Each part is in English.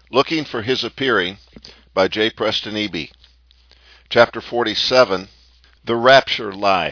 Looking for His Appearing by J. Preston Eby. Chapter 47, The Rapture Lie.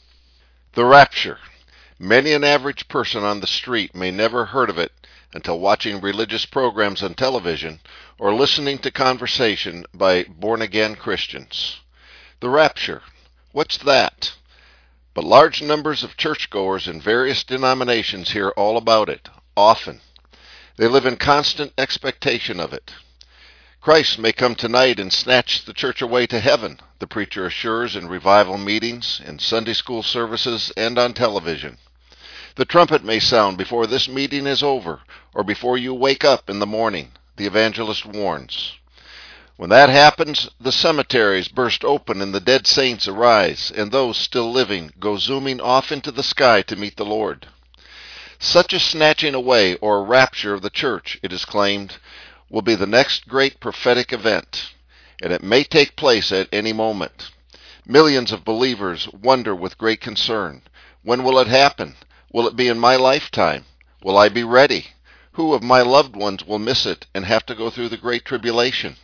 The Rapture. Many an average person on the street may never heard of it until watching religious programs on television or listening to conversation by born-again Christians. The rapture. What's that? But large numbers of churchgoers in various denominations hear all about it, often. They live in constant expectation of it. Christ may come tonight and snatch the church away to heaven, the preacher assures in revival meetings, in Sunday school services, and on television. The trumpet may sound before this meeting is over, or before you wake up in the morning, the evangelist warns. When that happens, the cemeteries burst open and the dead saints arise, and those still living go zooming off into the sky to meet the Lord. Such a snatching away or rapture of the church, it is claimed, will be the next great prophetic event, and it may take place at any moment. Millions of believers wonder with great concern, when will it happen? Will it be in my lifetime? Will I be ready? Who of my loved ones will miss it and have to go through the Great Tribulation?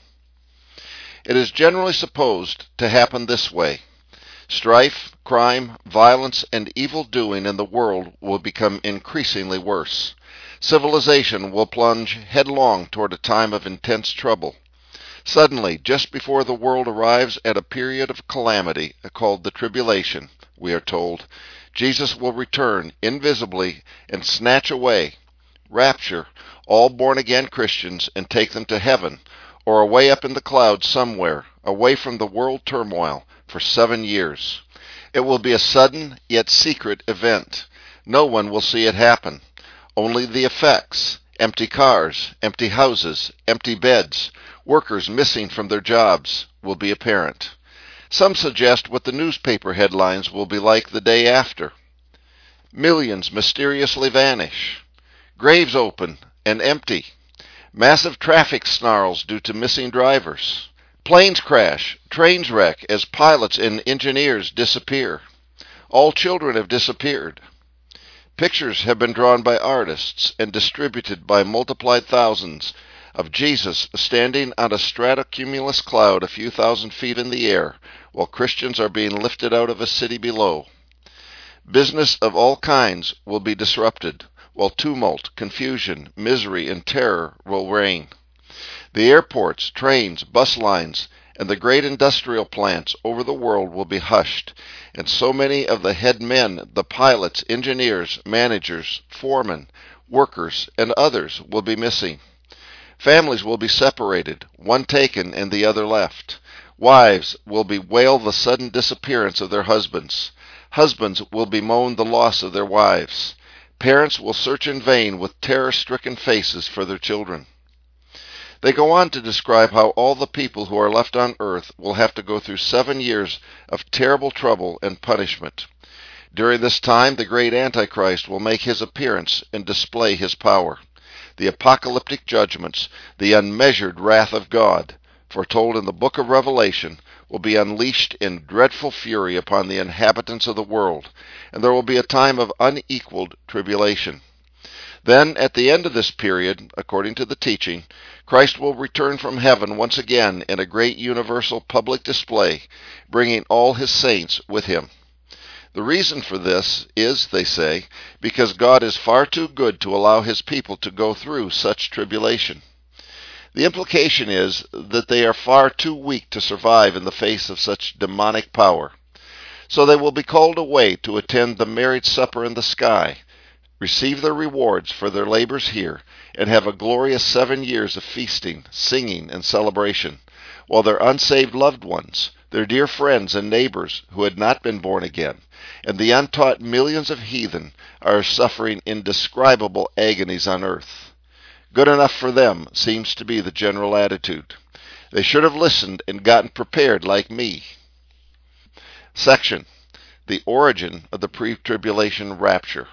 It is generally supposed to happen this way. Strife, crime, violence, and evil doing in the world will become increasingly worse. Civilization will plunge headlong toward a time of intense trouble. Suddenly, just before the world arrives at a period of calamity called the tribulation, we are told, Jesus will return invisibly and snatch away, rapture, all born-again Christians and take them to heaven, or away up in the clouds somewhere, away from the world turmoil, for 7 years. It will be a sudden yet secret event. No one will see it happen. Only the effects: empty cars, empty houses, empty beds, workers missing from their jobs, will be apparent. Some suggest what the newspaper headlines will be like the day after. Millions mysteriously vanish. Graves open and empty. Massive traffic snarls due to missing drivers. Planes crash, trains wreck as pilots and engineers disappear. All children have disappeared. Pictures have been drawn by artists and distributed by multiplied thousands of Jesus standing on a stratocumulus cloud a few thousand feet in the air while Christians are being lifted out of a city below. Business of all kinds will be disrupted, while tumult, confusion, misery, and terror will reign. The airports, trains, bus lines, and the great industrial plants over the world will be hushed, and so many of the head men, the pilots, engineers, managers, foremen, workers, and others will be missing. Families will be separated, one taken and the other left. Wives will bewail the sudden disappearance of their husbands. Husbands will bemoan the loss of their wives. Parents will search in vain with terror-stricken faces for their children. They go on to describe how all the people who are left on earth will have to go through 7 years of terrible trouble and punishment. During this time, the great Antichrist will make his appearance and display his power. The apocalyptic judgments, the unmeasured wrath of God, foretold in the book of Revelation, will be unleashed in dreadful fury upon the inhabitants of the world, and there will be a time of unequaled tribulation. Then, at the end of this period, according to the teaching, Christ will return from heaven once again in a great universal public display, bringing all his saints with him. The reason for this is, they say, because God is far too good to allow his people to go through such tribulation. The implication is that they are far too weak to survive in the face of such demonic power. So they will be called away to attend the marriage supper in the sky, receive their rewards for their labors here, and have a glorious 7 years of feasting, singing, and celebration, while their unsaved loved ones, their dear friends and neighbors who had not been born again, and the untaught millions of heathen are suffering indescribable agonies on earth. Good enough for them seems to be the general attitude. They should have listened and gotten prepared like me. Section: The Origin of the Pre-Tribulation Rapture.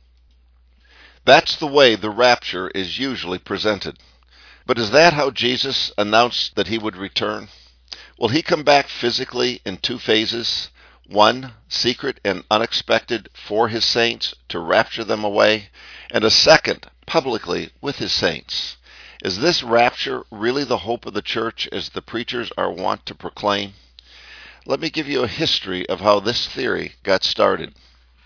That's the way the rapture is usually presented. But is that how Jesus announced that he would return? Will he come back physically in 2 phases? One, secret and unexpected for his saints to rapture them away, and a second, publicly with his saints. Is this rapture really the hope of the church as the preachers are wont to proclaim? Let me give you a history of how this theory got started.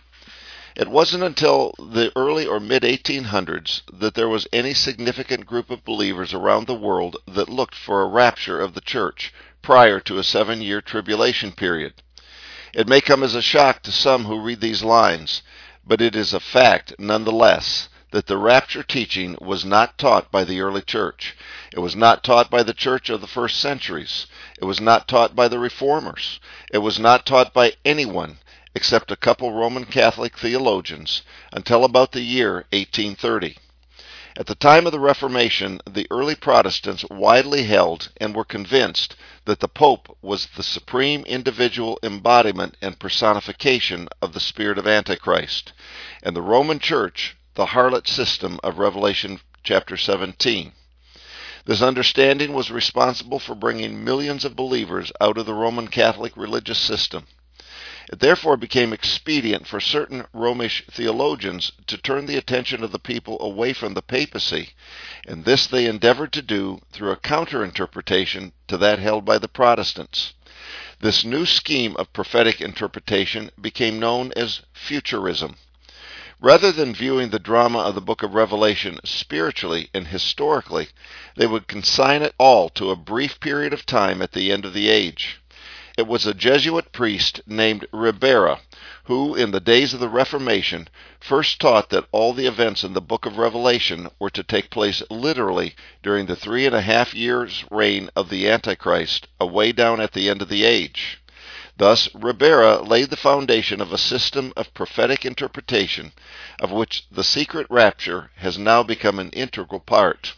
It wasn't until the early or mid-1800s that there was any significant group of believers around the world that looked for a rapture of the church prior to a 7-year tribulation period. It may come as a shock to some who read these lines, but it is a fact nonetheless that the rapture teaching was not taught by the early church. It was not taught by the church of the first centuries. It was not taught by the reformers. It was not taught by anyone except a couple Roman Catholic theologians until about the year 1830. At the time of the Reformation, the early Protestants widely held and were convinced that the Pope was the supreme individual embodiment and personification of the spirit of Antichrist, and the Roman Church the harlot system of Revelation chapter 17. This understanding was responsible for bringing millions of believers out of the Roman Catholic religious system. It therefore became expedient for certain Romish theologians to turn the attention of the people away from the papacy, and this they endeavored to do through a counter-interpretation to that held by the Protestants. This new scheme of prophetic interpretation became known as futurism. Rather than viewing the drama of the book of Revelation spiritually and historically, they would consign it all to a brief period of time at the end of the age. It was a Jesuit priest named Ribera who, in the days of the Reformation, first taught that all the events in the book of Revelation were to take place literally during the 3.5 years reign of the Antichrist, away down at the end of the age. Thus, Ribera laid the foundation of a system of prophetic interpretation, of which the secret rapture has now become an integral part.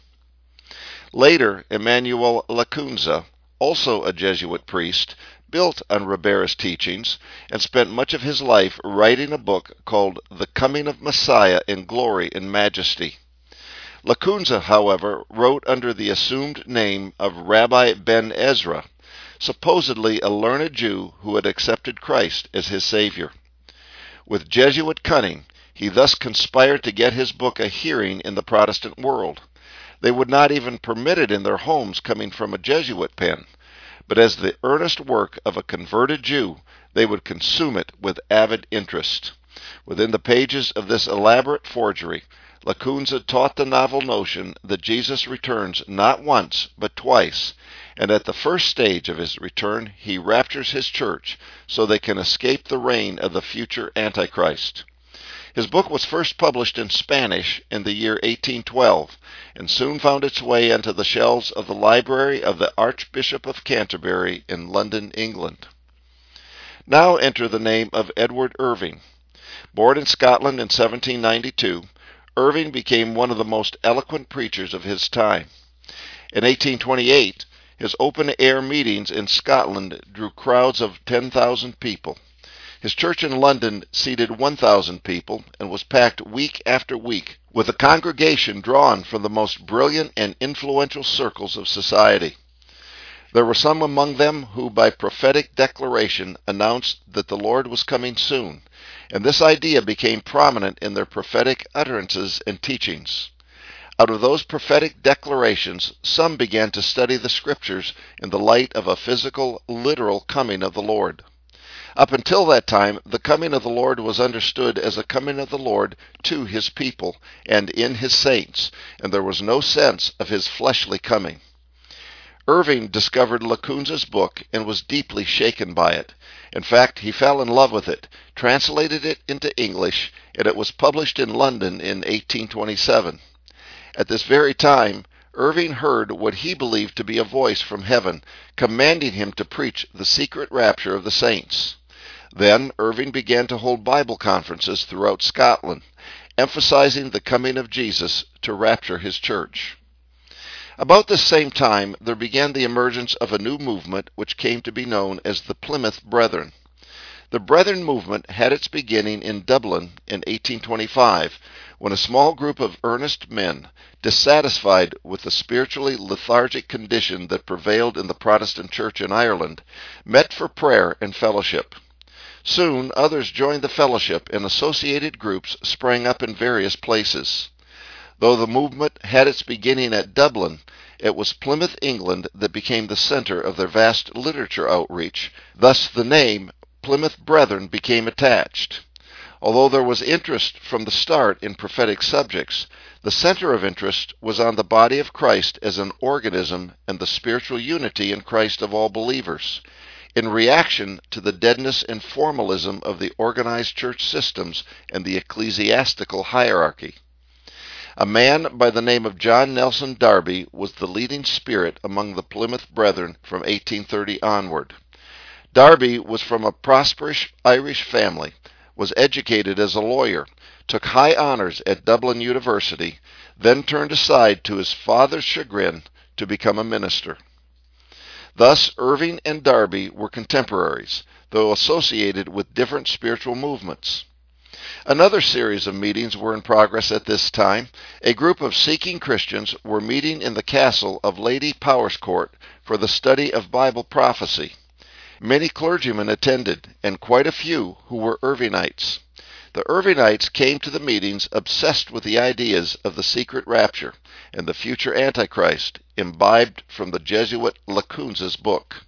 Later, Emmanuel Lacunza, also a Jesuit priest, built on Ribera's teachings and spent much of his life writing a book called The Coming of Messiah in Glory and Majesty. Lacunza, however, wrote under the assumed name of Rabbi Ben Ezra, supposedly a learned Jew who had accepted Christ as his Savior. With Jesuit cunning, he thus conspired to get his book a hearing in the Protestant world. They would not even permit it in their homes coming from a Jesuit pen, but as the earnest work of a converted Jew, they would consume it with avid interest. Within the pages of this elaborate forgery, Lacunza taught the novel notion that Jesus returns not once, but twice, and at the first stage of his return, he raptures his church so they can escape the reign of the future Antichrist. His book was first published in Spanish in the year 1812, and soon found its way into the shelves of the library of the Archbishop of Canterbury in London, England. Now enter the name of Edward Irving. Born in Scotland in 1792, Irving became one of the most eloquent preachers of his time. In 1828, his open-air meetings in Scotland drew crowds of 10,000 people. His church in London seated 1,000 people and was packed week after week, with a congregation drawn from the most brilliant and influential circles of society. There were some among them who by prophetic declaration announced that the Lord was coming soon, and this idea became prominent in their prophetic utterances and teachings. Out of those prophetic declarations, some began to study the Scriptures in the light of a physical, literal coming of the Lord. Up until that time, the coming of the Lord was understood as a coming of the Lord to his people and in his saints, and there was no sense of his fleshly coming. Irving discovered Lacunza's book and was deeply shaken by it. In fact, he fell in love with it, translated it into English, and it was published in London in 1827. At this very time, Irving heard what he believed to be a voice from heaven, commanding him to preach the secret rapture of the saints. Then Irving began to hold Bible conferences throughout Scotland, emphasizing the coming of Jesus to rapture his church. About this same time, there began the emergence of a new movement which came to be known as the Plymouth Brethren. The Brethren movement had its beginning in Dublin in 1825, when a small group of earnest men, dissatisfied with the spiritually lethargic condition that prevailed in the Protestant Church in Ireland, met for prayer and fellowship. Soon others joined the fellowship, and associated groups sprang up in various places. Though the movement had its beginning at Dublin, it was Plymouth, England that became the center of their vast literature outreach. Thus the name Plymouth Brethren became attached. Although there was interest from the start in prophetic subjects, the center of interest was on the body of Christ as an organism and the spiritual unity in Christ of all believers, in reaction to the deadness and formalism of the organized church systems and the ecclesiastical hierarchy. A man by the name of John Nelson Darby was the leading spirit among the Plymouth Brethren from 1830 onward. Darby was from a prosperous Irish family, was educated as a lawyer, took high honors at Dublin University, then turned aside to his father's chagrin to become a minister. Thus, Irving and Darby were contemporaries, though associated with different spiritual movements. Another series of meetings were in progress at this time. A group of seeking Christians were meeting in the castle of Lady Powerscourt for the study of Bible prophecy. Many clergymen attended, and quite a few who were Irvingites. The Irvingites came to the meetings obsessed with the ideas of the secret rapture and the future Antichrist, imbibed from the Jesuit Lacunza's book.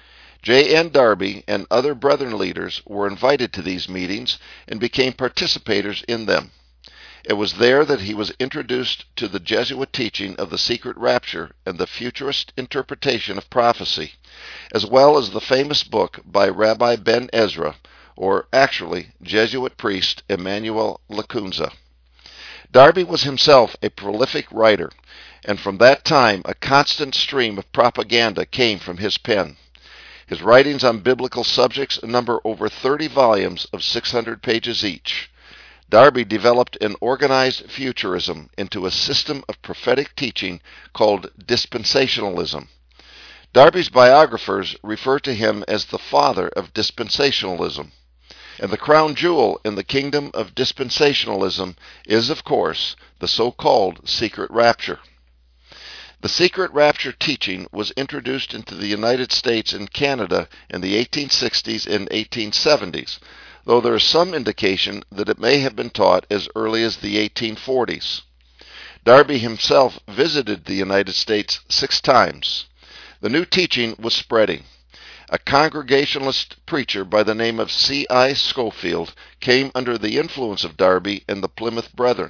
J. N. Darby and other Brethren leaders were invited to these meetings and became participators in them. It was there that he was introduced to the Jesuit teaching of the secret rapture and the futurist interpretation of prophecy, as well as the famous book by Rabbi Ben Ezra, or actually Jesuit priest Emmanuel Lacunza. Darby was himself a prolific writer, and from that time a constant stream of propaganda came from his pen. His writings on biblical subjects number over 30 volumes of 600 pages each. Darby developed an organized futurism into a system of prophetic teaching called dispensationalism. Darby's biographers refer to him as the father of dispensationalism. And the crown jewel in the kingdom of dispensationalism is, of course, the so-called secret rapture. The secret rapture teaching was introduced into the United States and Canada in the 1860s and 1870s, though there is some indication that it may have been taught as early as the 1840s. Darby himself visited the United States 6 times. The new teaching was spreading. A Congregationalist preacher by the name of C.I. Scofield came under the influence of Darby and the Plymouth Brethren.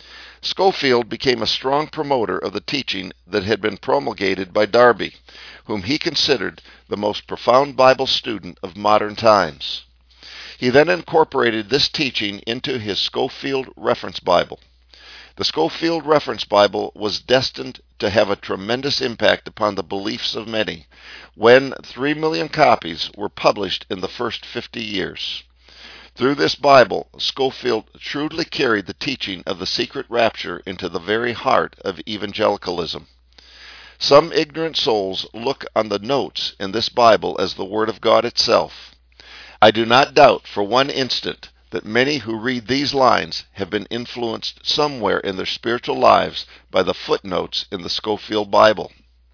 Scofield became a strong promoter of the teaching that had been promulgated by Darby, whom he considered the most profound Bible student of modern times. He then incorporated this teaching into his Scofield Reference Bible. The Scofield Reference Bible was destined to have a tremendous impact upon the beliefs of many, when 3 million copies were published in the first 50 years. Through this Bible, Scofield shrewdly carried the teaching of the secret rapture into the very heart of evangelicalism. Some ignorant souls look on the notes in this Bible as the Word of God itself. I do not doubt for one instant that many who read these lines have been influenced somewhere in their spiritual lives by the footnotes in the Scofield Bible.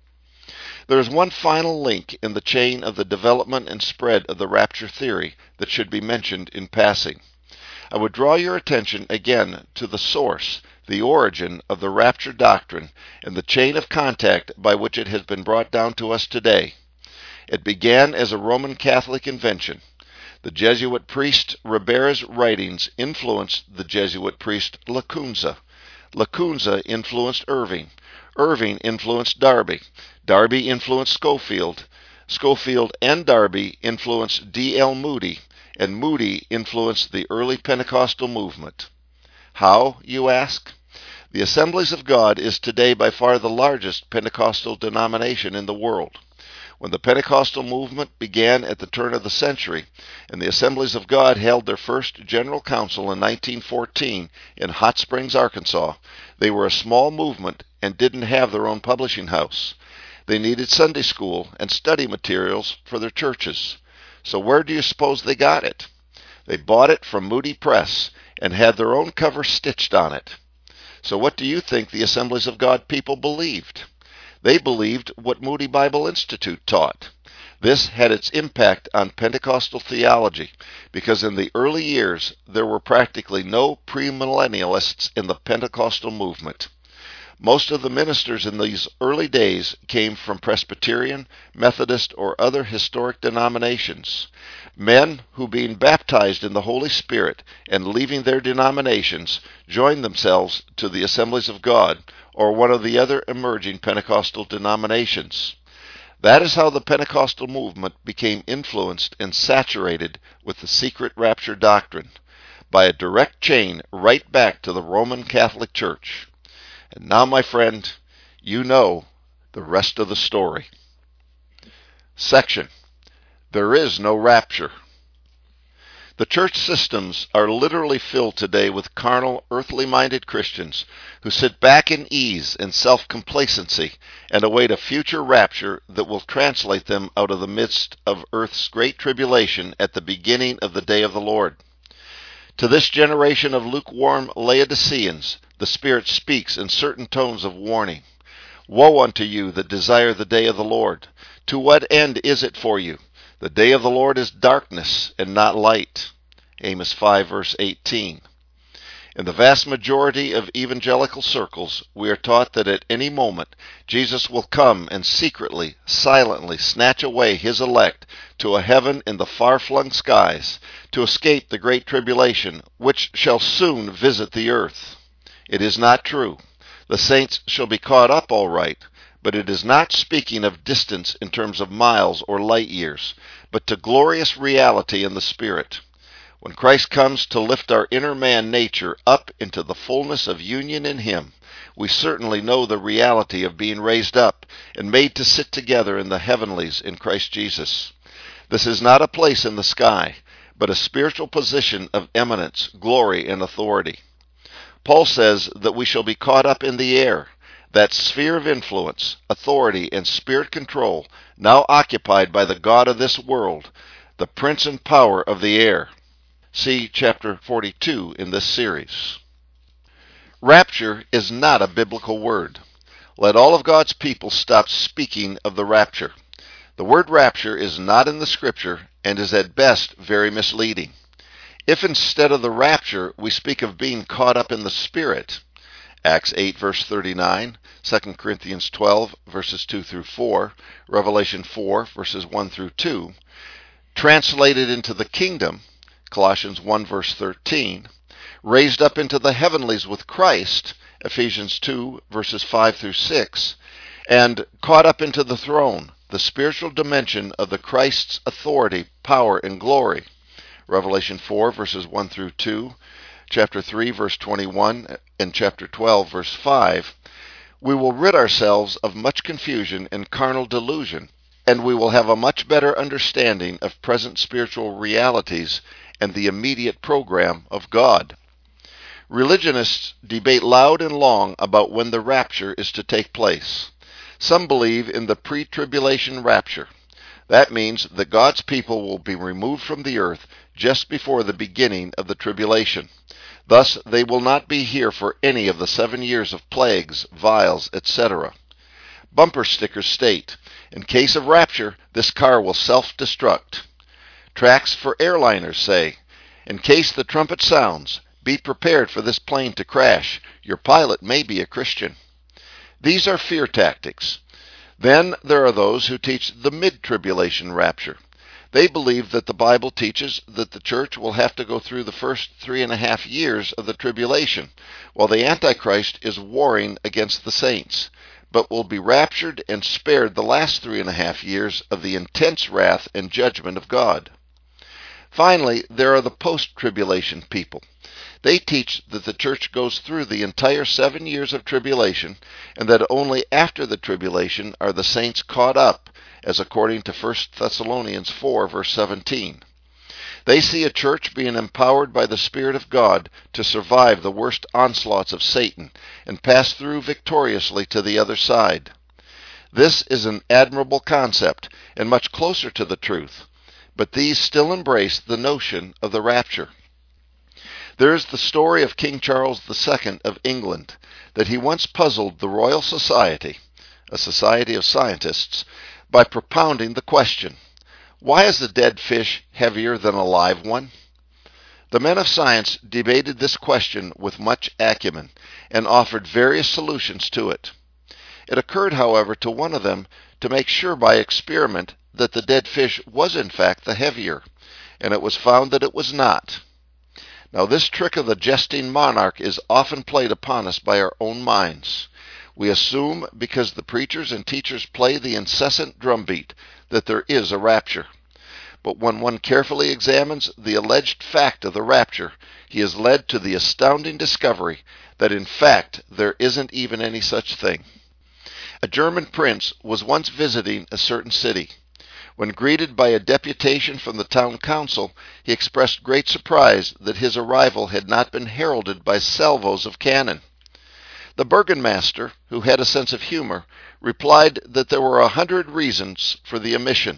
There is one final link in the chain of the development and spread of the rapture theory that should be mentioned in passing. I would draw your attention again to the source, the origin of the rapture doctrine, and the chain of contact by which it has been brought down to us today. It began as a Roman Catholic invention. The Jesuit priest Ribera's writings influenced the Jesuit priest Lacunza. Lacunza influenced Irving. Irving influenced Darby. Darby influenced Scofield. Scofield and Darby influenced D.L. Moody, and Moody influenced the early Pentecostal movement. How, you ask? The Assemblies of God is today by far the largest Pentecostal denomination in the world. When the Pentecostal movement began at the turn of the century, and the Assemblies of God held their first General Council in 1914 in Hot Springs, Arkansas, they were a small movement and didn't have their own publishing house. They needed Sunday school and study materials for their churches. So where do you suppose they got it? They bought it from Moody Press and had their own cover stitched on it. So what do you think the Assemblies of God people believed? They believed what Moody Bible Institute taught. This had its impact on Pentecostal theology because in the early years there were practically no premillennialists in the Pentecostal movement. Most of the ministers in these early days came from Presbyterian, Methodist, or other historic denominations. Men who, being baptized in the Holy Spirit and leaving their denominations, joined themselves to the Assemblies of God, or one of the other emerging Pentecostal denominations. That is how the Pentecostal movement became influenced and saturated with the secret rapture doctrine, by a direct chain right back to the Roman Catholic Church. And now, my friend, you know the rest of the story. Section: There is no rapture. The church systems are literally filled today with carnal, earthly-minded Christians who sit back in ease and self-complacency and await a future rapture that will translate them out of the midst of earth's great tribulation at the beginning of the day of the Lord. To this generation of lukewarm Laodiceans, the Spirit speaks in certain tones of warning. Woe unto you that desire the day of the Lord! To what end is it for you? The day of the Lord is darkness and not light. Amos 5 verse 18. In the vast majority of evangelical circles, we are taught that at any moment Jesus will come and secretly, silently snatch away his elect to a heaven in the far-flung skies, to escape the great tribulation, which shall soon visit the earth. It is not true. The saints shall be caught up all right, but it is not speaking of distance in terms of miles or light years, but to glorious reality in the Spirit. When Christ comes to lift our inner man nature up into the fullness of union in Him, we certainly know the reality of being raised up and made to sit together in the heavenlies in Christ Jesus. This is not a place in the sky, but a spiritual position of eminence, glory, and authority. Paul says that we shall be caught up in the air, that sphere of influence, authority, and spirit control now occupied by the god of this world, the prince and power of the air. See chapter 42 in this series. Rapture is not a biblical word. Let all of God's people stop speaking of the rapture. The word rapture is not in the Scripture and is at best very misleading. If instead of the rapture we speak of being caught up in the Spirit, Acts 8 verse 39, 2 Corinthians 12 verses 2 through 4, Revelation 4 verses 1 through 2, translated into the kingdom, Colossians 1 verse 13, raised up into the heavenlies with Christ, Ephesians 2 verses 5 through 6, and caught up into the throne, the spiritual dimension of the Christ's authority, power, and glory, Revelation 4 verses 1 through 2, chapter 3 verse 21, and chapter 12 verse 5, we will rid ourselves of much confusion and carnal delusion, and we will have a much better understanding of present spiritual realities and the immediate program of God. Religionists debate loud and long about when the rapture is to take place. Some believe in the pre-tribulation rapture. That means that God's people will be removed from the earth just before the beginning of the tribulation. Thus, they will not be here for any of the 7 years of plagues, vials, etc. Bumper stickers state, in case of rapture, this car will self-destruct. Tracts for airliners say, in case the trumpet sounds, be prepared for this plane to crash. Your pilot may be a Christian. These are fear tactics. Then there are those who teach the mid-tribulation rapture. They believe that the Bible teaches that the church will have to go through the first 3.5 years of the tribulation, while the Antichrist is warring against the saints, but will be raptured and spared the last 3.5 years of the intense wrath and judgment of God. Finally, there are the post-tribulation people. They teach that the church goes through the entire 7 years of tribulation, and that only after the tribulation are the saints caught up, as according to 1 Thessalonians 4, verse 17. They see a church being empowered by the Spirit of God to survive the worst onslaughts of Satan and pass through victoriously to the other side. This is an admirable concept and much closer to the truth, but these still embrace the notion of the rapture. There is the story of King Charles II of England, that he once puzzled the Royal Society, a society of scientists, by propounding the question, why is a dead fish heavier than a live one? The men of science debated this question with much acumen and offered various solutions to it. It occurred, however, to one of them to make sure by experiment that the dead fish was in fact the heavier, and it was found that it was not. Now this trick of the jesting monarch is often played upon us by our own minds. We assume, because the preachers and teachers play the incessant drumbeat, that there is a rapture. But when one carefully examines the alleged fact of the rapture, he is led to the astounding discovery that in fact there isn't even any such thing. A German prince was once visiting a certain city. When greeted by a deputation from the town council, he expressed great surprise that his arrival had not been heralded by salvos of cannon. The burgomaster, who had a sense of humor, replied that there were 100 reasons for the omission.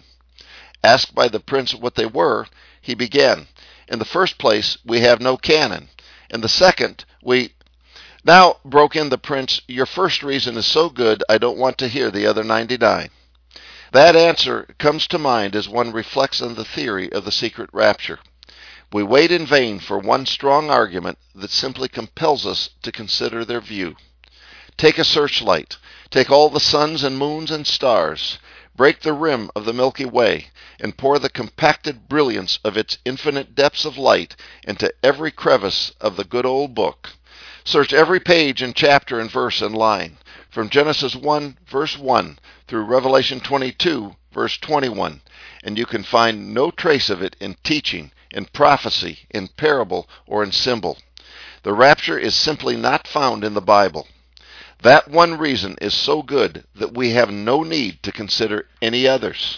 Asked by the prince what they were, he began, "In the first place, we have no cannon. In the second, we—" "Now," broke in the prince, "your first reason is so good, I don't want to hear the other 99. That answer comes to mind as one reflects on the theory of the secret rapture. We wait in vain for one strong argument that simply compels us to consider their view. Take a searchlight, take all the suns and moons and stars, break the rim of the Milky Way, and pour the compacted brilliance of its infinite depths of light into every crevice of the good old book. Search every page and chapter and verse and line, from Genesis 1, verse 1, through Revelation 22, verse 21, and you can find no trace of it in teaching, in prophecy, in parable, or in symbol. The rapture is simply not found in the Bible. That one reason is so good that we have no need to consider any others.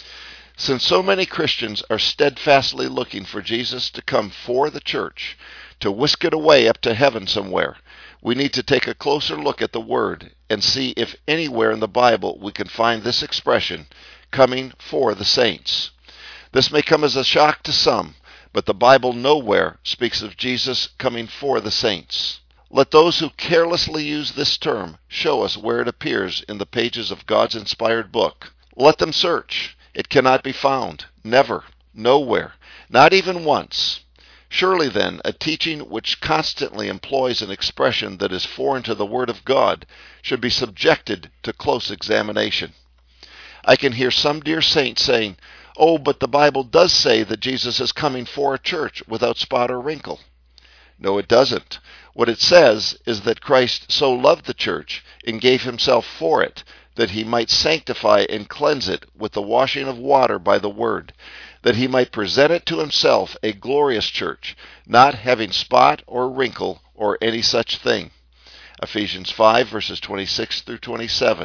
Since so many Christians are steadfastly looking for Jesus to come for the church, to whisk it away up to heaven somewhere, we need to take a closer look at the Word and see if anywhere in the Bible we can find this expression, coming for the saints. This may come as a shock to some, but the Bible nowhere speaks of Jesus coming for the saints. Let those who carelessly use this term show us where it appears in the pages of God's inspired book. Let them search. It cannot be found. Never. Nowhere. Not even once. Surely then, a teaching which constantly employs an expression that is foreign to the Word of God should be subjected to close examination. I can hear some dear saint saying, "Oh, but the Bible does say that Jesus is coming for a church without spot or wrinkle." No, it doesn't. What it says is that Christ so loved the church and gave himself for it, that he might sanctify and cleanse it with the washing of water by the word, that he might present it to himself a glorious church, not having spot or wrinkle or any such thing. Ephesians 5, verses 26 through 27.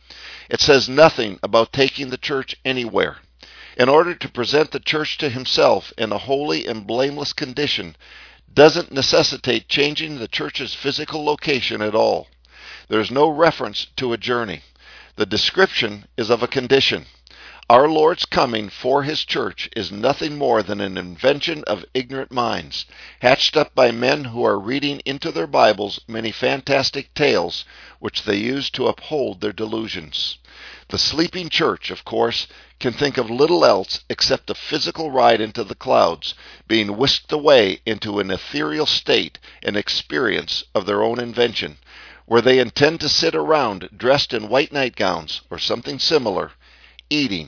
It says nothing about taking the church anywhere. In order to present the church to himself in a holy and blameless condition, doesn't necessitate changing the church's physical location at all. There is no reference to a journey. The description is of a condition. Our Lord's coming for his church is nothing more than an invention of ignorant minds, hatched up by men who are reading into their Bibles many fantastic tales which they use to uphold their delusions. The sleeping church, of course, can think of little else except a physical ride into the clouds, being whisked away into an ethereal state and experience of their own invention, where they intend to sit around dressed in white nightgowns or something similar, eating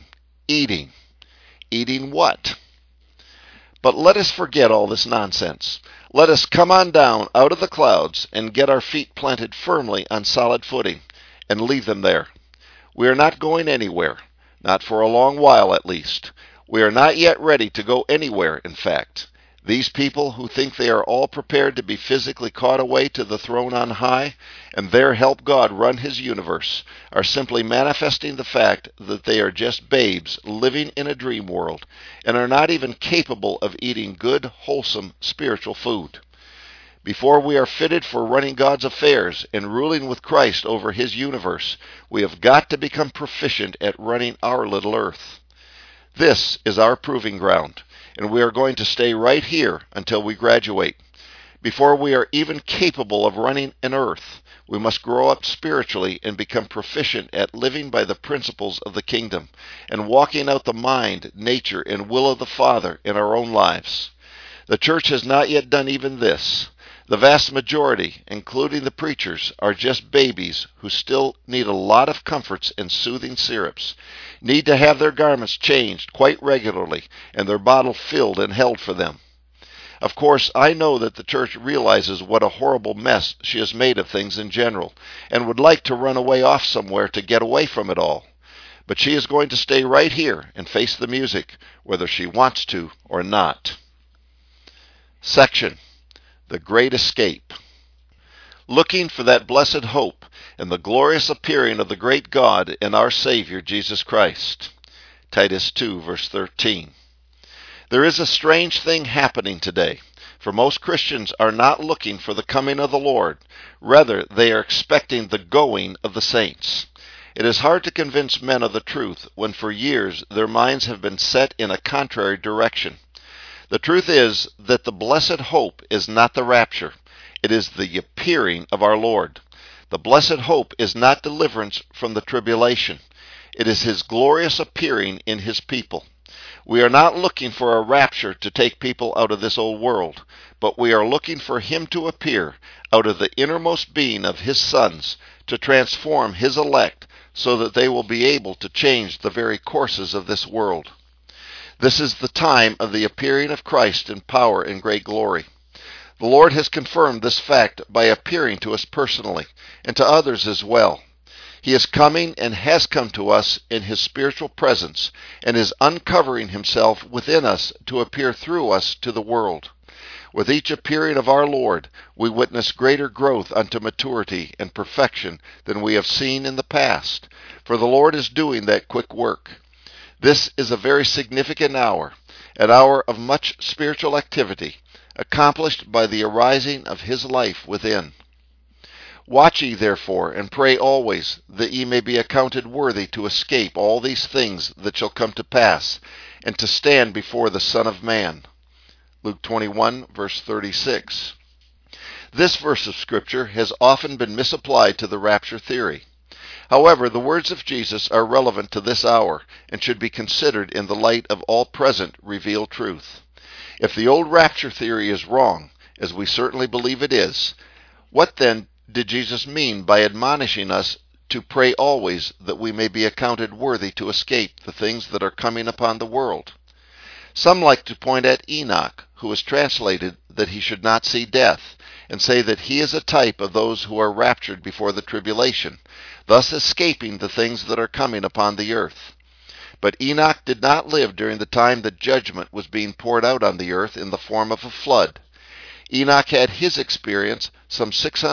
what? But let us forget all this nonsense. Let us come on down out of the clouds and get our feet planted firmly on solid footing, and leave them there. We are not going anywhere, not for a long while at least. We are not yet ready to go anywhere, in fact. These people who think they are all prepared to be physically caught away to the throne on high and there help God run his universe are simply manifesting the fact that they are just babes living in a dream world and are not even capable of eating good, wholesome, spiritual food. Before we are fitted for running God's affairs and ruling with Christ over his universe, we have got to become proficient at running our little earth. This is our proving ground, and we are going to stay right here until we graduate. Before we are even capable of running an earth, we must grow up spiritually and become proficient at living by the principles of the kingdom and walking out the mind, nature, and will of the Father in our own lives. The church has not yet done even this. The vast majority, including the preachers, are just babies who still need a lot of comforts and soothing syrups, need to have their garments changed quite regularly and their bottle filled and held for them. Of course, I know that the church realizes what a horrible mess she has made of things in general, and would like to run away off somewhere to get away from it all. But she is going to stay right here and face the music, whether she wants to or not. Section: The Great Escape. Looking for that blessed hope and the glorious appearing of the great God and our Savior Jesus Christ. Titus 2, verse 13. There is a strange thing happening today, for most Christians are not looking for the coming of the Lord. Rather, they are expecting the going of the saints. It is hard to convince men of the truth when for years their minds have been set in a contrary direction. The truth is that the blessed hope is not the rapture. It is the appearing of our Lord. The blessed hope is not deliverance from the tribulation. It is His glorious appearing in His people. We are not looking for a rapture to take people out of this old world, but we are looking for Him to appear out of the innermost being of His sons to transform His elect so that they will be able to change the very courses of this world. This is the time of the appearing of Christ in power and great glory. The Lord has confirmed this fact by appearing to us personally, and to others as well. He is coming and has come to us in His spiritual presence, and is uncovering Himself within us to appear through us to the world. With each appearing of our Lord, we witness greater growth unto maturity and perfection than we have seen in the past, for the Lord is doing that quick work. This is a very significant hour, an hour of much spiritual activity, accomplished by the arising of His life within. Watch ye therefore, and pray always, that ye may be accounted worthy to escape all these things that shall come to pass, and to stand before the Son of Man. Luke 21, verse 36. This verse of Scripture has often been misapplied to the rapture theory. However, the words of Jesus are relevant to this hour and should be considered in the light of all present revealed truth. If the old rapture theory is wrong, as we certainly believe it is, what then did Jesus mean by admonishing us to pray always that we may be accounted worthy to escape the things that are coming upon the world? Some like to point at Enoch, who is translated that he should not see death, and say that he is a type of those who are raptured before the tribulation, thus escaping the things that are coming upon the earth. But Enoch did not live during the time that judgment was being poured out on the earth in the form of a flood. Enoch had his experience some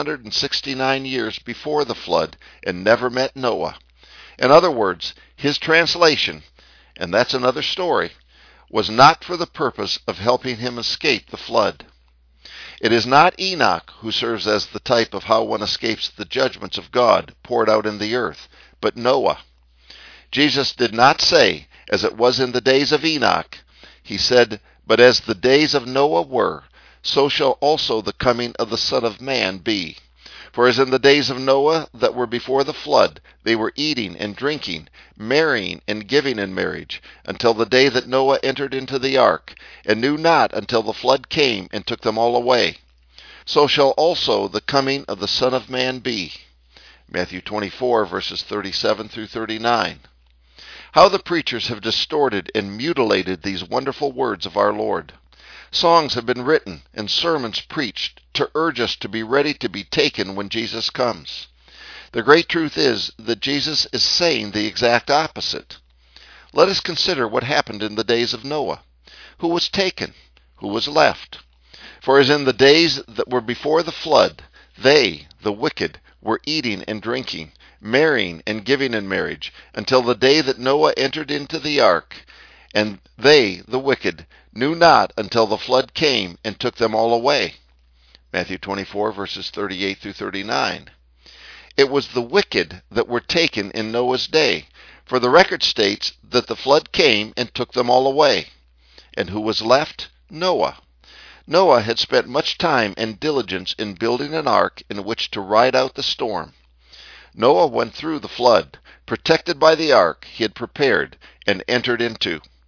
669 years before the flood and never met Noah. In other words, his translation, and that's another story, was not for the purpose of helping him escape the flood. It is not Enoch who serves as the type of how one escapes the judgments of God poured out in the earth, but Noah. Jesus did not say, as it was in the days of Enoch. He said, but as the days of Noah were, so shall also the coming of the Son of Man be. For as in the days of Noah that were before the flood, they were eating and drinking, marrying and giving in marriage, until the day that Noah entered into the ark, and knew not until the flood came and took them all away. So shall also the coming of the Son of Man be. Matthew 24, verses 37 through 39. How the preachers have distorted and mutilated these wonderful words of our Lord. Songs have been written and sermons preached to urge us to be ready to be taken when Jesus comes. The great truth is that Jesus is saying the exact opposite. Let us consider what happened in the days of Noah. Who was taken? Who was left? For as in the days that were before the flood, they, the wicked, were eating and drinking, marrying and giving in marriage, until the day that Noah entered into the ark, and they, the wicked, knew not until the flood came and took them all away. Matthew 24, verses 38 through 39. It was the wicked that were taken in Noah's day, for the record states that the flood came and took them all away. And who was left? Noah. Noah had spent much time and diligence in building an ark in which to ride out the storm. Noah went through the flood, protected by the ark he had prepared and entered into.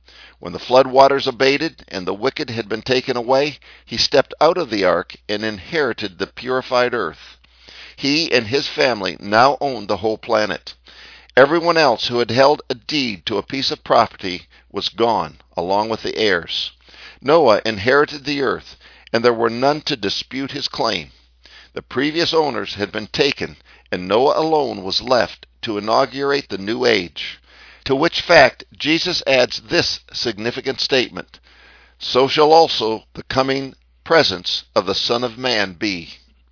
When the flood waters abated and the wicked had been taken away, he stepped out of the ark and inherited the purified earth. He and his family now owned the whole planet. Everyone else who had held a deed to a piece of property was gone, along with the heirs. Noah inherited the earth, and there were none to dispute his claim. The previous owners had been taken, and Noah alone was left to inaugurate the new age. To which fact Jesus adds this significant statement, "So shall also the coming presence of the Son of Man be."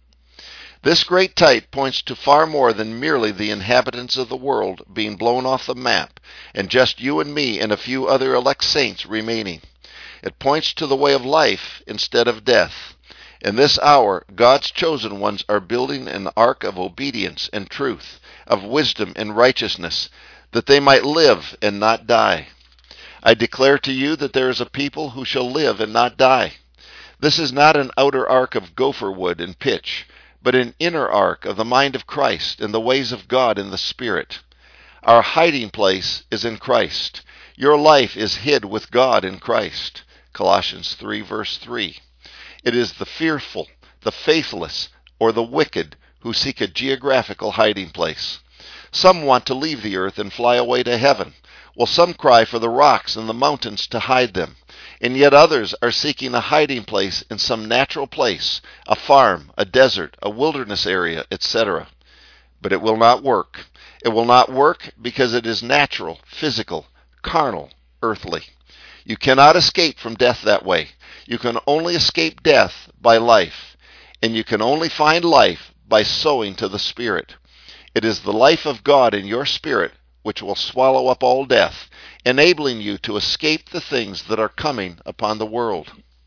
This great type points to far more than merely the inhabitants of the world being blown off the map, and just you and me and a few other elect saints remaining. It points to the way of life instead of death. In this hour, God's chosen ones are building an ark of obedience and truth, of wisdom and righteousness, that they might live and not die. I declare to you that there is a people who shall live and not die. This is not an outer ark of gopher wood and pitch, but an inner ark of the mind of Christ and the ways of God in the Spirit. Our hiding place is in Christ. Your life is hid with God in Christ. Colossians 3 verse 3. It is the fearful, the faithless, or the wicked who seek a geographical hiding place. Some want to leave the earth and fly away to heaven, while some cry for the rocks and the mountains to hide them. And yet others are seeking a hiding place in some natural place, a farm, a desert, a wilderness area, etc. But it will not work. It will not work because it is natural, physical, carnal, earthly. You cannot escape from death that way. You can only escape death by life. And you can only find life by sowing to the Spirit. It is the life of God in your spirit which will swallow up all death, enabling you to escape the things that are coming upon the world.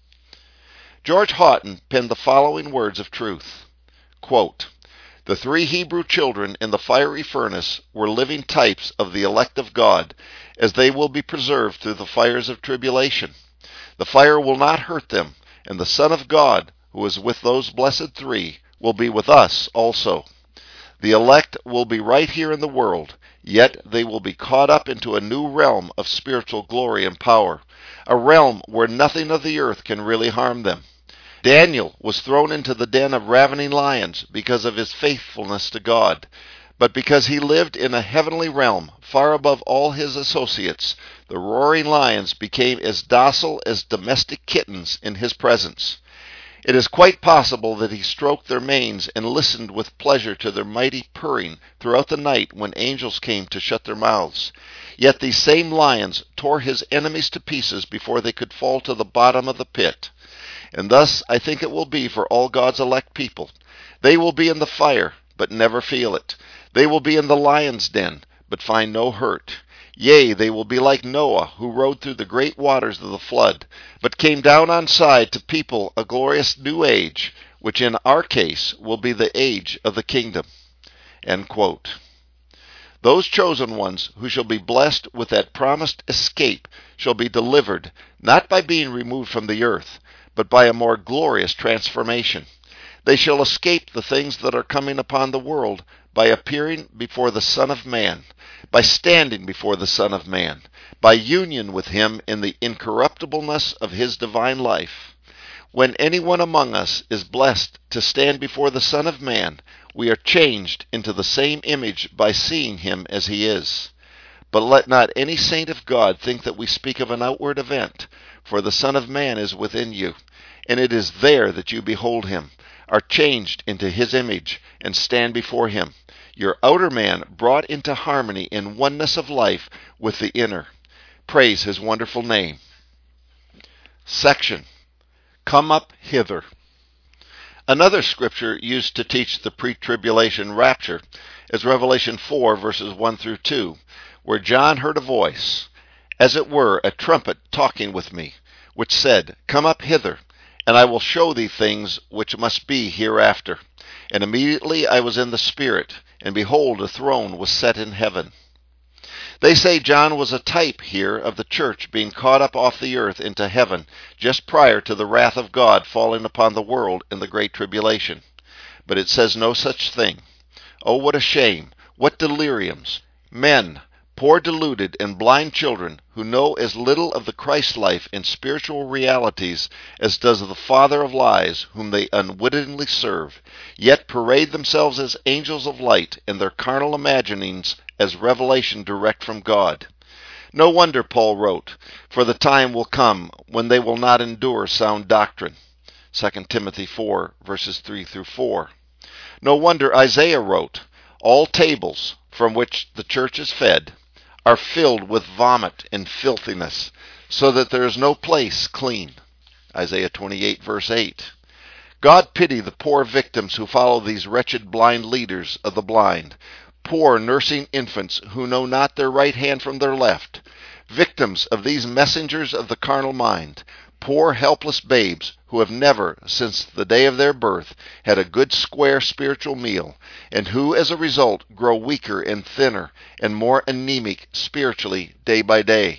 George Houghton penned the following words of truth. Quote, "The 3 Hebrew children in the fiery furnace were living types of the elect of God, as they will be preserved through the fires of tribulation. The fire will not hurt them, and the Son of God, who is with those blessed 3, will be with us also. The elect will be right here in the world, yet they will be caught up into a new realm of spiritual glory and power, a realm where nothing of the earth can really harm them. Daniel was thrown into the den of ravening lions because of his faithfulness to God, but because he lived in a heavenly realm far above all his associates, the roaring lions became as docile as domestic kittens in his presence. It is quite possible that he stroked their manes and listened with pleasure to their mighty purring throughout the night when angels came to shut their mouths. Yet these same lions tore his enemies to pieces before they could fall to the bottom of the pit. And thus I think it will be for all God's elect people. They will be in the fire, but never feel it. They will be in the lion's den, but find no hurt. Yea, they will be like Noah, who rode through the great waters of the flood, but came down on side to people a glorious new age, which in our case will be the age of the kingdom." End quote. Those chosen ones who shall be blessed with that promised escape shall be delivered, not by being removed from the earth, but by a more glorious transformation. They shall escape the things that are coming upon the world by appearing before the Son of Man, by standing before the Son of Man, by union with him in the incorruptibleness of his divine life. When anyone among us is blessed to stand before the Son of Man, we are changed into the same image by seeing him as he is. But let not any saint of God think that we speak of an outward event, for the Son of Man is within you, and it is there that you behold him, are changed into his image, and stand before him, your outer man brought into harmony in oneness of life with the inner. Praise his wonderful name. Section. Come up hither. Another scripture used to teach the pre-tribulation rapture is Revelation 4 verses 1 through 2, where John heard a voice, as it were a trumpet talking with me, which said, "Come up hither, and I will show thee things which must be hereafter." And immediately I was in the Spirit, and behold, a throne was set in heaven. They say John was a type here of the church being caught up off the earth into heaven just prior to the wrath of God falling upon the world in the Great Tribulation. But it says no such thing. Oh, what a shame! What deliriums! Men, poor deluded and blind children who know as little of the Christ life and spiritual realities as does the father of lies whom they unwittingly serve, yet parade themselves as angels of light and their carnal imaginings as revelation direct from God. No wonder Paul wrote, "For the time will come when they will not endure sound doctrine." 2 Timothy 4, verses 3 through 4. No wonder Isaiah wrote, "All tables from which the church is fed are filled with vomit and filthiness, so that there is no place clean." Isaiah 28, verse 8. God pity the poor victims who follow these wretched blind leaders of the blind, poor nursing infants who know not their right hand from their left, victims of these messengers of the carnal mind, poor helpless babes who have never, since the day of their birth, had a good square spiritual meal, and who as a result grow weaker and thinner and more anemic spiritually day by day.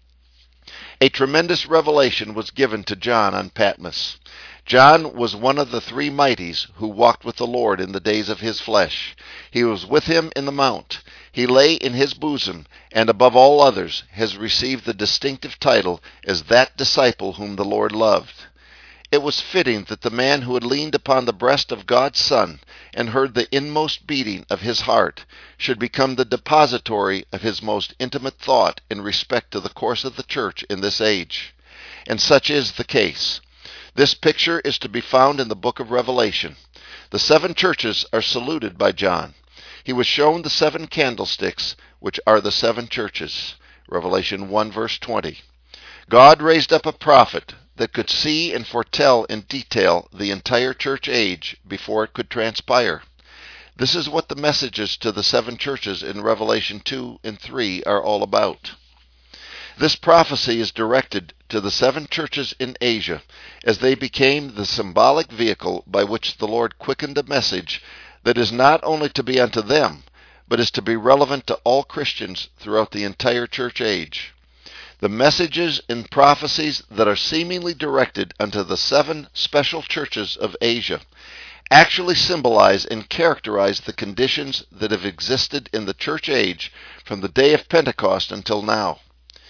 A tremendous revelation was given to John on Patmos. John was one of the three mighties who walked with the Lord in the days of his flesh. He was with him in the mount. He lay in his bosom, and above all others has received the distinctive title as that disciple whom the Lord loved. It was fitting that the man who had leaned upon the breast of God's Son and heard the inmost beating of his heart should become the depository of his most intimate thought in respect to the course of the church in this age. And such is the case. This picture is to be found in the book of Revelation. The 7 churches are saluted by John. He was shown the 7 candlesticks, which are the 7 churches. Revelation 1, verse 20. God raised up a prophet that could see and foretell in detail the entire church age before it could transpire. This is what the messages to the 7 churches in Revelation 2 and 3 are all about. This prophecy is directed to the 7 churches in Asia, as they became the symbolic vehicle by which the Lord quickened a message that is not only to be unto them, but is to be relevant to all Christians throughout the entire church age. The messages and prophecies that are seemingly directed unto the 7 special churches of Asia actually symbolize and characterize the conditions that have existed in the church age from the day of Pentecost until now.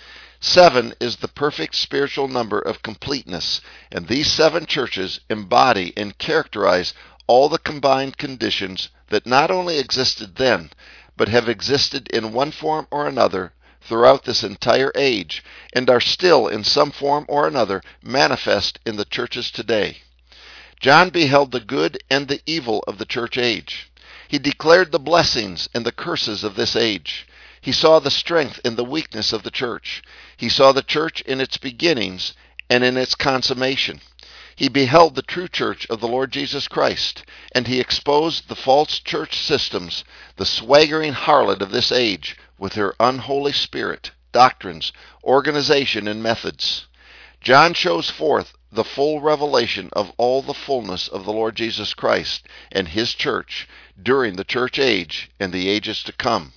7 is the perfect spiritual number of completeness, and these 7 churches embody and characterize all the combined conditions that not only existed then, but have existed in one form or another throughout this entire age, and are still in some form or another manifest in the churches today. John beheld the good and the evil of the church age. He declared the blessings and the curses of this age. He saw the strength and the weakness of the church. He saw the church in its beginnings and in its consummation. He beheld the true church of the Lord Jesus Christ, and he exposed the false church systems, the swaggering harlot of this age, with her unholy spirit, doctrines, organization, and methods. John shows forth the full revelation of all the fullness of the Lord Jesus Christ and his church during the church age and the ages to come.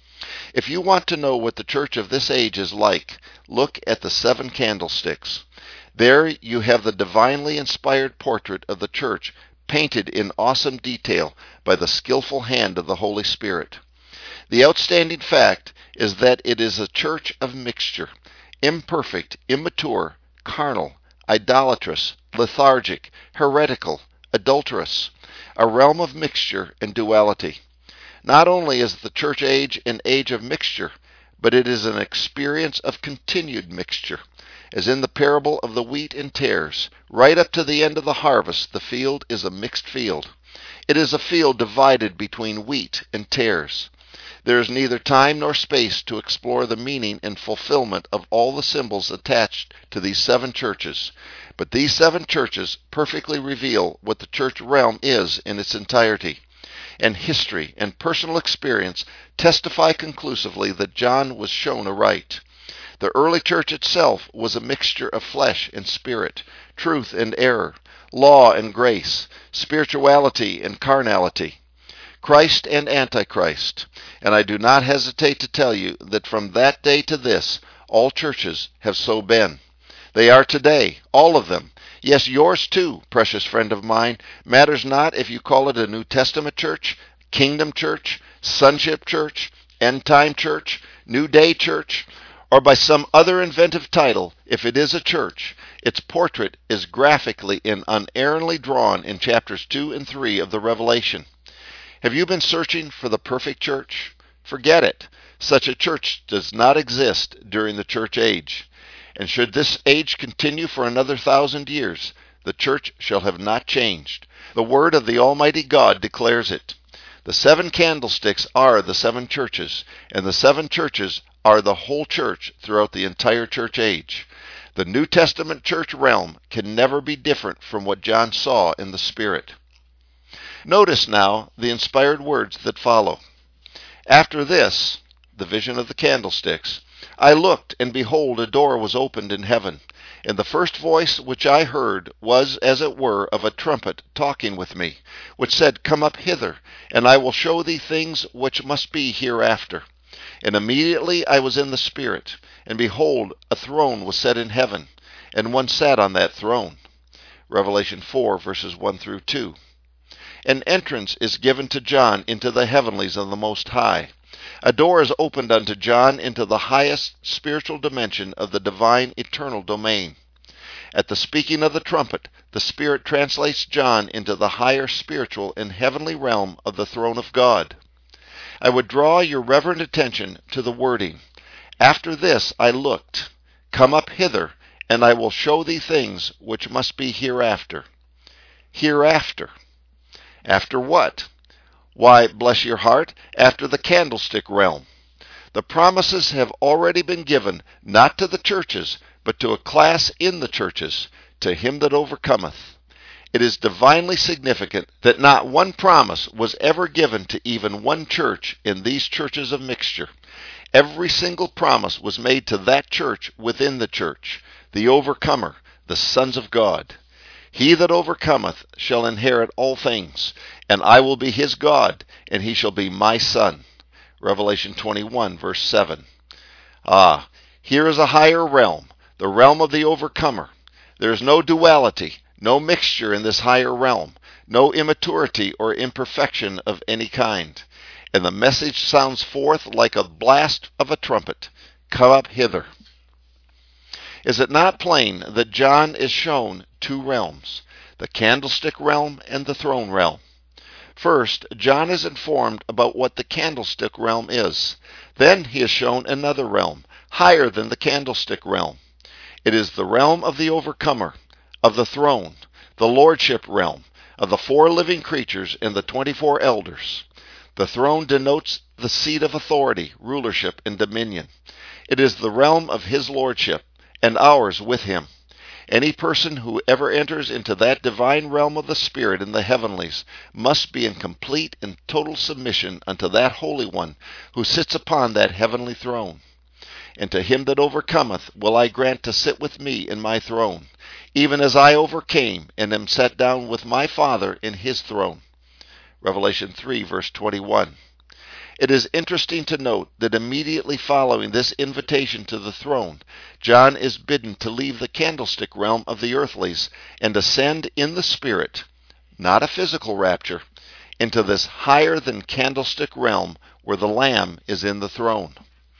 If you want to know what the church of this age is like, look at the 7 candlesticks. There you have the divinely inspired portrait of the church painted in awesome detail by the skillful hand of the Holy Spirit. The outstanding fact is that it is a church of mixture, imperfect, immature, carnal, idolatrous, lethargic, heretical, adulterous, a realm of mixture and duality. Not only is the church age an age of mixture, but it is an experience of continued mixture. As in the parable of the wheat and tares, right up to the end of the harvest, the field is a mixed field. It is a field divided between wheat and tares. There is neither time nor space to explore the meaning and fulfillment of all the symbols attached to these 7 churches, but these 7 churches perfectly reveal what the church realm is in its entirety. And history and personal experience testify conclusively that John was shown aright. The early church itself was a mixture of flesh and spirit, truth and error, law and grace, spirituality and carnality, Christ and Antichrist. And I do not hesitate to tell you that from that day to this, all churches have so been. They are today, all of them. Yes, yours too, precious friend of mine. Matters not if you call it a New Testament church, Kingdom church, Sonship church, End-time church, New Day Church, or by some other inventive title, if it is a church, its portrait is graphically and unerringly drawn in chapters 2 and 3 of the Revelation. Have you been searching for the perfect church? Forget it. Such a church does not exist during the church age. And should this age continue for another 1,000 years, the church shall have not changed. The word of the Almighty God declares it. The 7 candlesticks are the 7 churches, and the 7 churches are the whole church throughout the entire church age. The New Testament church realm can never be different from what John saw in the Spirit. Notice now the inspired words that follow. After this, the vision of the candlesticks, I looked, and behold, a door was opened in heaven. And the first voice which I heard was as it were of a trumpet talking with me, which said, Come up hither, and I will show thee things which must be hereafter. And immediately I was in the Spirit, and behold, a throne was set in heaven, and one sat on that throne. Revelation 4, verses 1 through 2. An entrance is given to John into the heavenlies of the Most High. A door is opened unto John into the highest spiritual dimension of the divine eternal domain. At the speaking of the trumpet, the Spirit translates John into the higher spiritual and heavenly realm of the throne of God. I would draw your reverent attention to the wording. After this I looked. Come up hither, and I will show thee things which must be hereafter. Hereafter. After what? Why, bless your heart, after the candlestick realm. The promises have already been given, not to the churches, but to a class in the churches, to him that overcometh. It is divinely significant that not one promise was ever given to even one church in these churches of mixture. Every single promise was made to that church within the church, the overcomer, the sons of God. He that overcometh shall inherit all things, and I will be his God, and he shall be my son. Revelation 21, verse 7. Here is a higher realm, the realm of the overcomer. There is no duality, no mixture in this higher realm, no immaturity or imperfection of any kind. And the message sounds forth like a blast of a trumpet. Come up hither. Is it not plain that John is shown 2 realms, the candlestick realm and the throne realm? First, John is informed about what the candlestick realm is. Then he is shown another realm, higher than the candlestick realm. It is the realm of the overcomer, of the throne, the lordship realm, of the 4 living creatures and the 24 elders. The throne denotes the seat of authority, rulership, and dominion. It is the realm of his lordship, and ours with him. Any person who ever enters into that divine realm of the Spirit in the heavenlies must be in complete and total submission unto that Holy One who sits upon that heavenly throne. And to him that overcometh will I grant to sit with me in my throne, even as I overcame and am set down with my Father in his throne. Revelation 3, verse 21. It is interesting to note that immediately following this invitation to the throne, John is bidden to leave the candlestick realm of the earthlies and ascend in the Spirit, not a physical rapture, into this higher than candlestick realm where the Lamb is in the throne.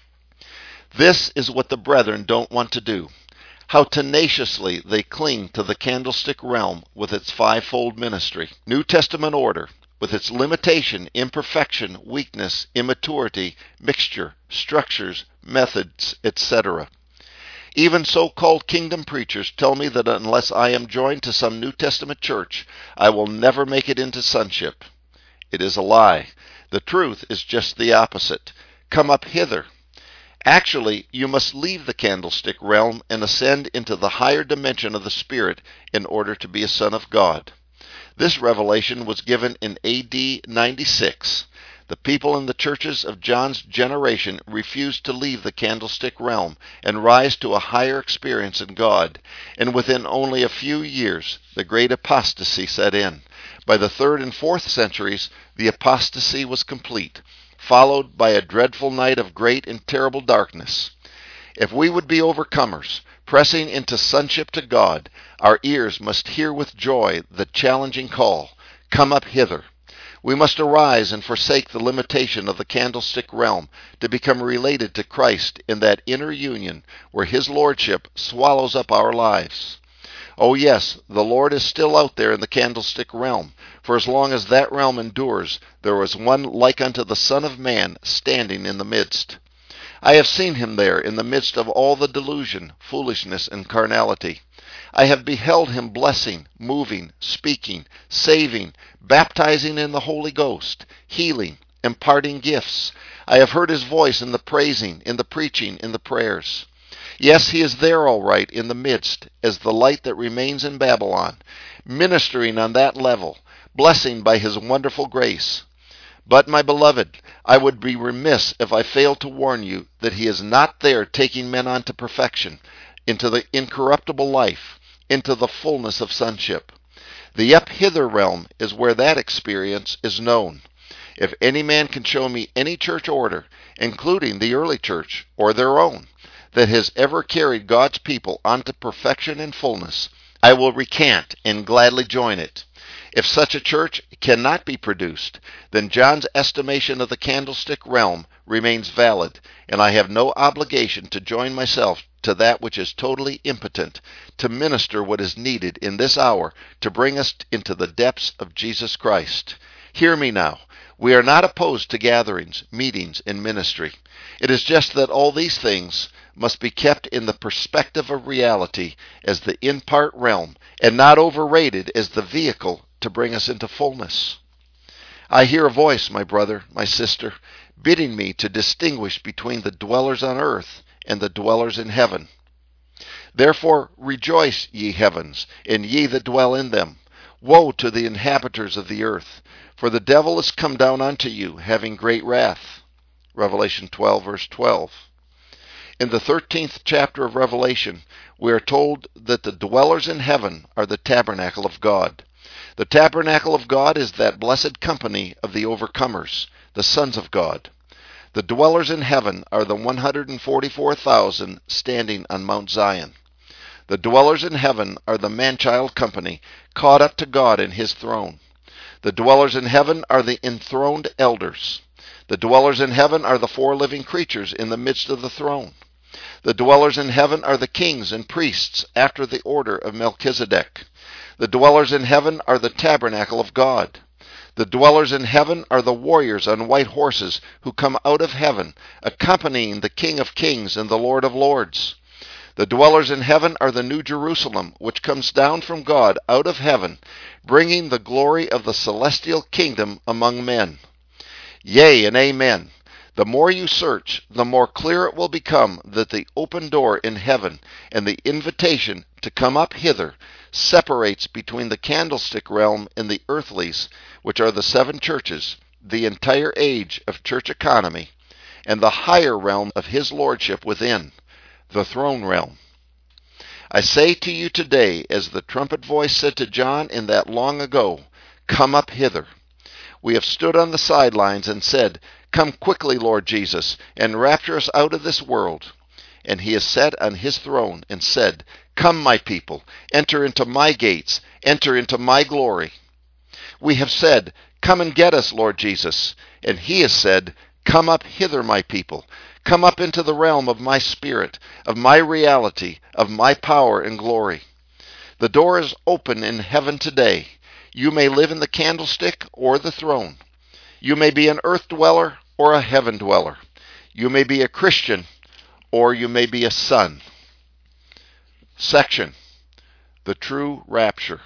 This is what the brethren don't want to do. How tenaciously they cling to the candlestick realm with its 5-fold ministry, New Testament order, with its limitation, imperfection, weakness, immaturity, mixture, structures, methods, etc. Even so-called kingdom preachers tell me that unless I am joined to some New Testament church, I will never make it into sonship. It is a lie. The truth is just the opposite. Come up hither. Actually, you must leave the candlestick realm and ascend into the higher dimension of the Spirit in order to be a son of God. This revelation was given in AD 96. The people in the churches of John's generation refused to leave the candlestick realm and rise to a higher experience in God, and within only a few years, the great apostasy set in. By the 3rd and 4th centuries, the apostasy was complete, followed by a dreadful night of great and terrible darkness. If we would be overcomers, pressing into sonship to God, our ears must hear with joy the challenging call, "Come up hither." We must arise and forsake the limitation of the candlestick realm to become related to Christ in that inner union where His Lordship swallows up our lives. Oh yes, the Lord is still out there in the candlestick realm. For as long as that realm endures, there is one like unto the Son of Man standing in the midst. I have seen Him there in the midst of all the delusion, foolishness, and carnality. I have beheld Him blessing, moving, speaking, saving, baptizing in the Holy Ghost, healing, imparting gifts. I have heard His voice in the praising, in the preaching, in the prayers. Yes, He is there all right in the midst, as the light that remains in Babylon, ministering on that level, blessing by His wonderful grace. But, my beloved, I would be remiss if I failed to warn you that He is not there taking men on to perfection, into the incorruptible life, into the fullness of sonship. The up-hither realm is where that experience is known. If any man can show me any church order, including the early church or their own, that has ever carried God's people onto perfection and fullness, I will recant and gladly join it. If such a church cannot be produced, then John's estimation of the candlestick realm remains valid, and I have no obligation to join myself to that which is totally impotent to minister what is needed in this hour to bring us into the depths of Jesus Christ. Hear me now. We are not opposed to gatherings, meetings, and ministry. It is just that all these things must be kept in the perspective of reality as the in-part realm, and not overrated as the vehicle to bring us into fullness. I hear a voice, my brother, my sister, bidding me to distinguish between the dwellers on earth and the dwellers in heaven. Therefore rejoice, ye heavens, and ye that dwell in them. Woe to the inhabitants of the earth, for the devil is come down unto you, having great wrath. Revelation 12, verse 12. In the 13th chapter of Revelation, we are told that the dwellers in heaven are the tabernacle of God. The tabernacle of God is that blessed company of the overcomers, the sons of God. The dwellers in heaven are the 144,000 standing on Mount Zion. The dwellers in heaven are the man-child company caught up to God in His throne. The dwellers in heaven are the enthroned elders. The dwellers in heaven are the four living creatures in the midst of the throne. The dwellers in heaven are the kings and priests after the order of Melchizedek. The dwellers in heaven are the tabernacle of God. The dwellers in heaven are the warriors on white horses who come out of heaven, accompanying the King of Kings and the Lord of Lords. The dwellers in heaven are the New Jerusalem, which comes down from God out of heaven, bringing the glory of the celestial kingdom among men. Yea and amen. The more you search, the more clear it will become that the open door in heaven and the invitation to come up hither separates between the candlestick realm and the earthlies, which are the seven churches, the entire age of church economy, and the higher realm of His Lordship within, the throne realm. I say to you today, as the trumpet voice said to John in that long ago, come up hither. We have stood on the sidelines and said, come quickly, Lord Jesus, and rapture us out of this world. And He has sat on His throne and said, come, my people, enter into my gates, enter into my glory. We have said, come and get us, Lord Jesus. And He has said, come up hither, my people. Come up into the realm of my spirit, of my reality, of my power and glory. The door is open in heaven today. You may live in the candlestick or the throne. You may be an earth dweller or a heaven dweller. You may be a Christian or you may be a son. Section: The True Rapture.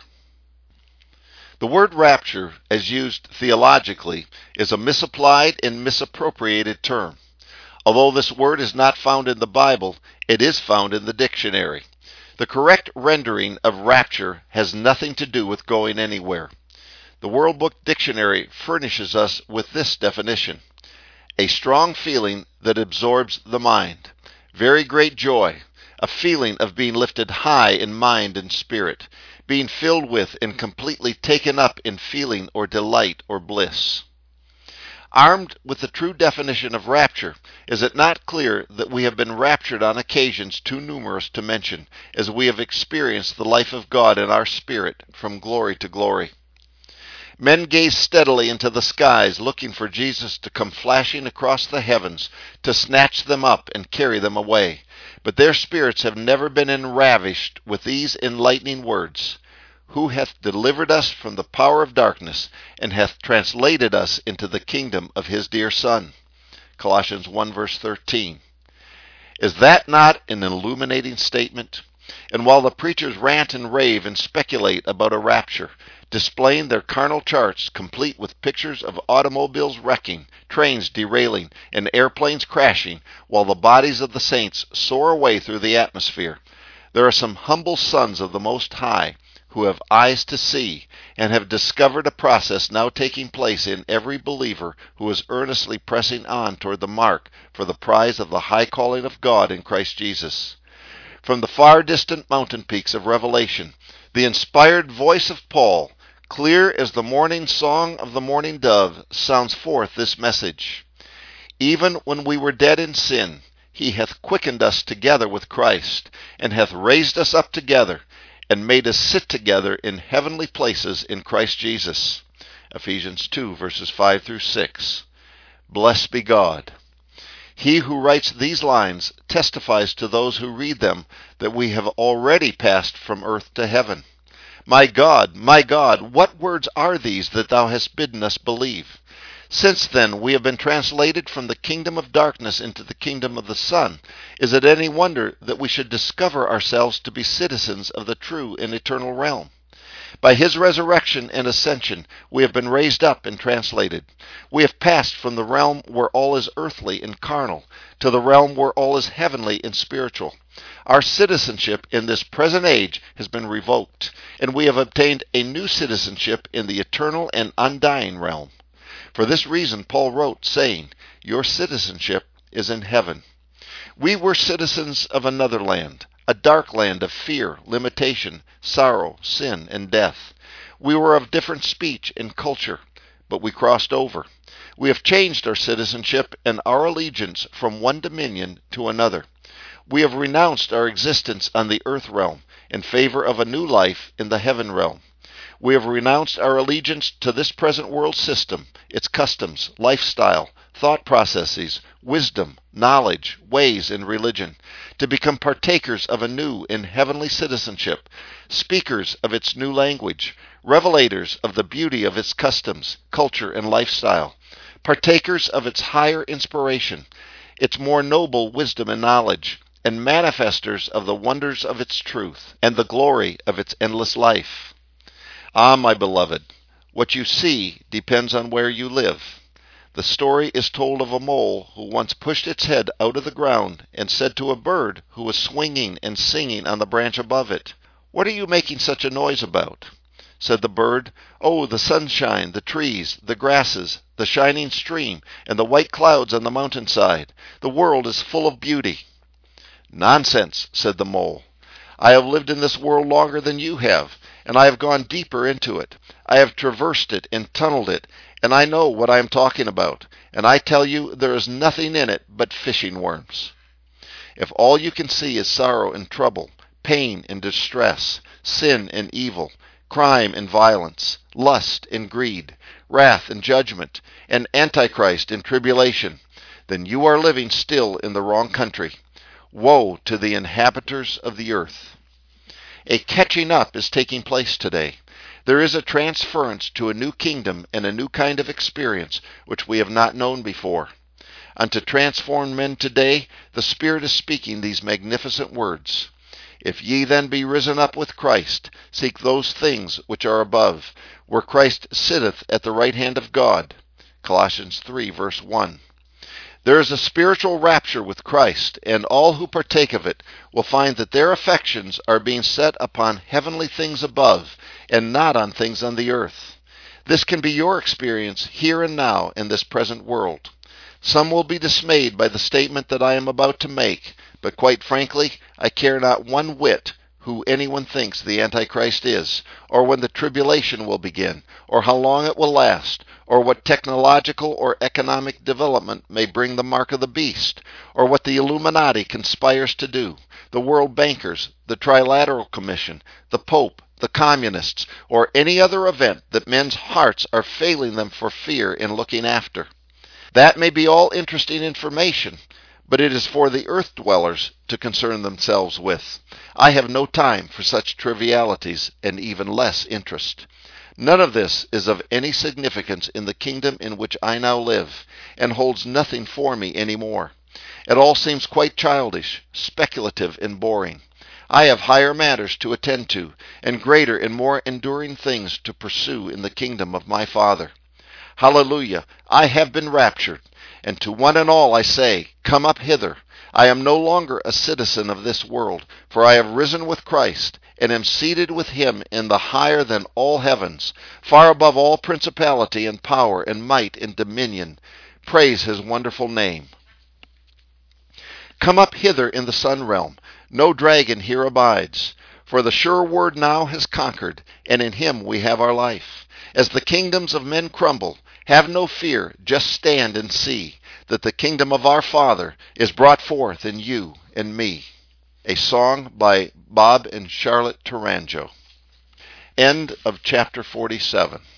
The word rapture, as used theologically, is a misapplied and misappropriated term. Although this word is not found in the Bible, it is found in the dictionary. The correct rendering of rapture has nothing to do with going anywhere. The World Book Dictionary furnishes us with this definition: a strong feeling that absorbs the mind, very great joy, a feeling of being lifted high in mind and spirit, being filled with and completely taken up in feeling or delight or bliss. Armed with the true definition of rapture, is it not clear that we have been raptured on occasions too numerous to mention, as we have experienced the life of God in our spirit from glory to glory? Men gaze steadily into the skies, looking for Jesus to come flashing across the heavens to snatch them up and carry them away. But their spirits have never been enravished with these enlightening words: Who hath delivered us from the power of darkness, and hath translated us into the kingdom of his dear Son. Colossians 1 verse 13. Is that not an illuminating statement? And while the preachers rant and rave and speculate about a rapture, displaying their carnal charts complete with pictures of automobiles wrecking, trains derailing, and airplanes crashing, while the bodies of the saints soar away through the atmosphere, there are some humble sons of the Most High who have eyes to see and have discovered a process now taking place in every believer who is earnestly pressing on toward the mark for the prize of the high calling of God in Christ Jesus. From the far distant mountain peaks of Revelation, the inspired voice of Paul, clear as the morning song of the morning dove, sounds forth this message: Even when we were dead in sin, he hath quickened us together with Christ, and hath raised us up together, and made us sit together in heavenly places in Christ Jesus. Ephesians 2 verses 5 through 6. Blessed be God. He who writes these lines testifies to those who read them that we have already passed from earth to heaven. My God, what words are these that thou hast bidden us believe? Since then we have been translated from the kingdom of darkness into the kingdom of the Son, is it any wonder that we should discover ourselves to be citizens of the true and eternal realm? By his resurrection and ascension, we have been raised up and translated. We have passed from the realm where all is earthly and carnal to the realm where all is heavenly and spiritual. Our citizenship in this present age has been revoked, and we have obtained a new citizenship in the eternal and undying realm. For this reason, Paul wrote, saying, Your citizenship is in heaven. We were citizens of another land, a dark land of fear, limitation, sorrow, sin, and death. We were of different speech and culture, but we crossed over. We have changed our citizenship and our allegiance from one dominion to another. We have renounced our existence on the earth realm in favor of a new life in the heaven realm. We have renounced our allegiance to this present world system, its customs, lifestyle, thought processes, wisdom, knowledge, ways, and religion, to become partakers of a new and heavenly citizenship, speakers of its new language, revelators of the beauty of its customs, culture, and lifestyle, partakers of its higher inspiration, its more noble wisdom and knowledge, and manifestors of the wonders of its truth and the glory of its endless life. Ah, my beloved, what you see depends on where you live. The story is told of a mole who once pushed its head out of the ground and said to a bird who was swinging and singing on the branch above it, What are you making such a noise about? Said the bird, Oh, the sunshine, the trees, the grasses, the shining stream, and the white clouds on the mountainside. The world is full of beauty. Nonsense, said the mole. I have lived in this world longer than you have, and I have gone deeper into it. I have traversed it and tunneled it, and I know what I am talking about, and I tell you there is nothing in it but fishing worms. If all you can see is sorrow and trouble, pain and distress, sin and evil, crime and violence, lust and greed, wrath and judgment, and Antichrist and tribulation, then you are living still in the wrong country. Woe to the inhabitants of the earth. A catching up is taking place today. There is a transference to a new kingdom and a new kind of experience which we have not known before. Unto transformed men today, the Spirit is speaking these magnificent words. If ye then be risen up with Christ, seek those things which are above, where Christ sitteth at the right hand of God. Colossians 3 verse 1. There is a spiritual rapture with Christ, and all who partake of it will find that their affections are being set upon heavenly things above, and not on things on the earth. This can be your experience here and now in this present world. Some will be dismayed by the statement that I am about to make, but quite frankly, I care not one whit who anyone thinks the Antichrist is, or when the tribulation will begin, or how long it will last, or what technological or economic development may bring the mark of the beast, or what the Illuminati conspires to do, the world bankers, the Trilateral Commission, the Pope, the communists, or any other event that men's hearts are failing them for fear in looking after. That may be all interesting information, but it is for the earth dwellers to concern themselves with. I have no time for such trivialities, and even less interest. None of this is of any significance in the kingdom in which I now live, and holds nothing for me any more. It all seems quite childish, speculative, and boring. I have higher matters to attend to, and greater and more enduring things to pursue in the kingdom of my Father. Hallelujah! I have been raptured, and to one and all I say, come up hither. I am no longer a citizen of this world, for I have risen with Christ, and am seated with him in the higher than all heavens, far above all principality and power and might and dominion. Praise his wonderful name. Come up hither in the sun realm. No dragon here abides. For the sure word now has conquered, and in him we have our life. As the kingdoms of men crumble, have no fear, just stand and see that the kingdom of our Father is brought forth in you and me. A song by Bob and Charlotte Tourangeau. End of chapter 47.